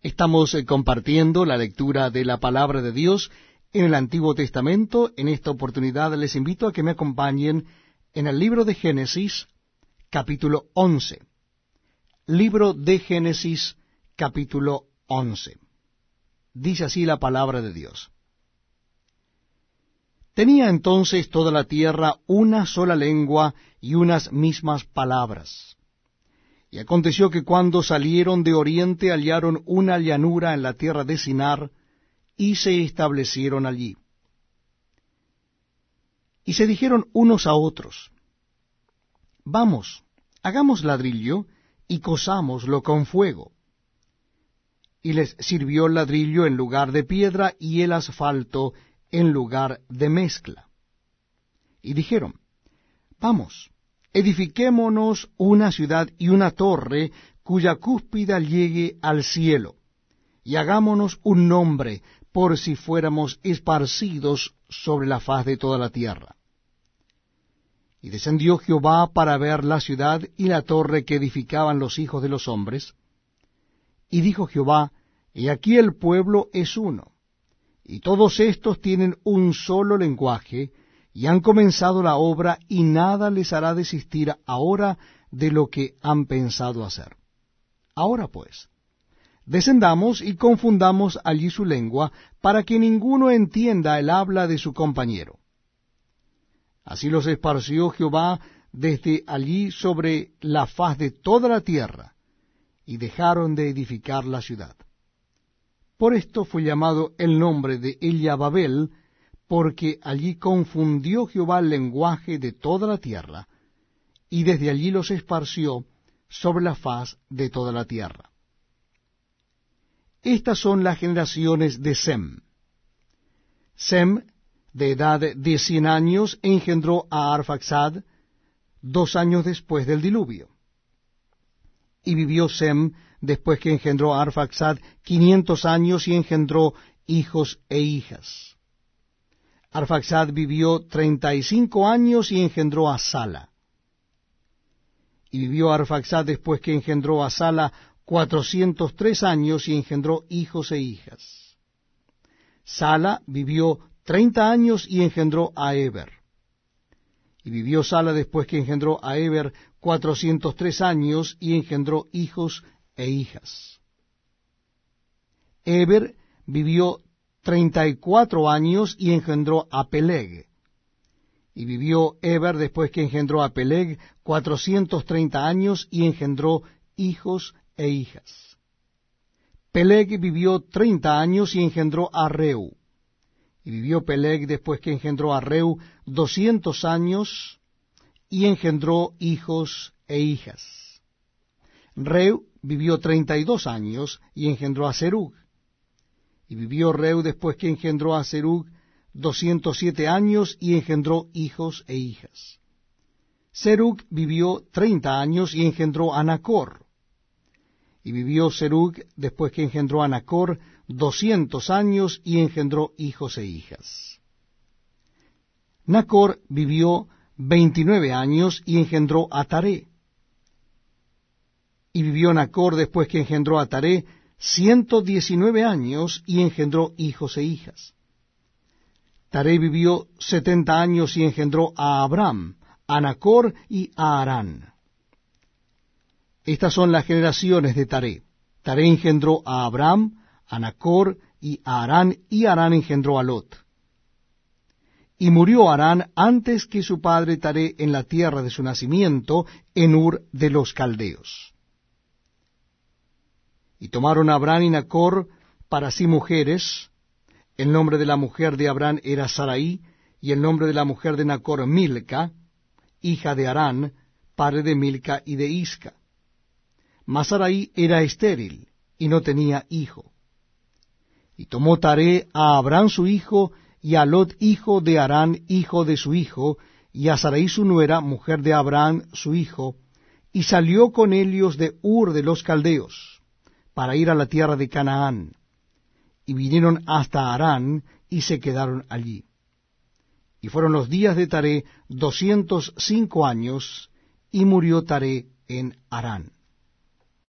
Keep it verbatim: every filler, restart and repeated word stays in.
Estamos eh, compartiendo la lectura de la palabra de Dios en el Antiguo Testamento. En esta oportunidad les invito a que me acompañen en el libro de Génesis, capítulo once. Libro de Génesis, capítulo once. Dice así la palabra de Dios. Tenía entonces toda la tierra una sola lengua y unas mismas palabras. Y aconteció que cuando salieron de oriente hallaron una llanura en la tierra de Sinar, y se establecieron allí. Y se dijeron unos a otros, Vamos, hagamos ladrillo, y cosámoslo con fuego. Y les sirvió el ladrillo en lugar de piedra, y el asfalto en lugar de mezcla. Y dijeron, Vamos, edifiquémonos una ciudad y una torre, cuya cúspide llegue al cielo, y hagámonos un nombre, por si fuéramos esparcidos sobre la faz de toda la tierra. Y descendió Jehová para ver la ciudad y la torre que edificaban los hijos de los hombres. Y dijo Jehová, He aquí el pueblo es uno, y todos estos tienen un solo lenguaje, y han comenzado la obra, y nada les hará desistir ahora de lo que han pensado hacer. Ahora pues, descendamos y confundamos allí su lengua, para que ninguno entienda el habla de su compañero. Así los esparció Jehová desde allí sobre la faz de toda la tierra, y dejaron de edificar la ciudad. Por esto fue llamado el nombre de ella Babel, porque allí confundió Jehová el lenguaje de toda la tierra, y desde allí los esparció sobre la faz de toda la tierra. Estas son las generaciones de Sem. Sem, de edad de cien años, engendró a Arfaxad dos años después del diluvio. Y vivió Sem, después que engendró a Arfaxad, quinientos años, y engendró hijos e hijas. Arfaxad vivió treinta y cinco años y engendró a Sala. Y vivió Arfaxad después que engendró a Sala cuatrocientos tres años y engendró hijos e hijas. Sala vivió treinta años y engendró a Eber. Y vivió Sala después que engendró a Eber cuatrocientos tres años y engendró hijos e hijas. Eber vivió treinta y cuatro años y engendró a Peleg. Y vivió Eber después que engendró a Peleg cuatrocientos treinta años y engendró hijos e hijas. Peleg vivió treinta años y engendró a Reu. Y vivió Peleg después que engendró a Reu doscientos años y engendró hijos e hijas. Reu vivió treinta y dos años y engendró a Serug. Y vivió Reu después que engendró a Serug doscientos siete años y engendró hijos e hijas. Serug vivió treinta años y engendró a Nacor. Y vivió Serug después que engendró a Nacor doscientos años y engendró hijos e hijas. Nacor vivió veintinueve años y engendró a Taré. Y vivió Nacor después que engendró a Taré ciento diecinueve años y engendró hijos e hijas. Taré vivió setenta años y engendró a Abram, a Nacor y a Harán. Estas son las generaciones de Taré. Taré engendró a Abram, a Nacor y a Harán, y Harán engendró a Lot. Y murió Harán antes que su padre Taré en la tierra de su nacimiento, en Ur de los Caldeos. Y tomaron a Abram y Nacor para sí mujeres. El nombre de la mujer de Abram era Sarai, y el nombre de la mujer de Nacor Milca, hija de Harán, padre de Milca y de Isca. Mas Sarai era estéril, y no tenía hijo. Y tomó Taré a Abram su hijo, y a Lot hijo de Harán, hijo de su hijo, y a Sarai su nuera, mujer de Abram su hijo, y salió con ellos de Ur de los Caldeos, para ir a la tierra de Canaán, y vinieron hasta Harán, y se quedaron allí. Y fueron los días de Taré doscientos cinco años, y murió Taré en Harán.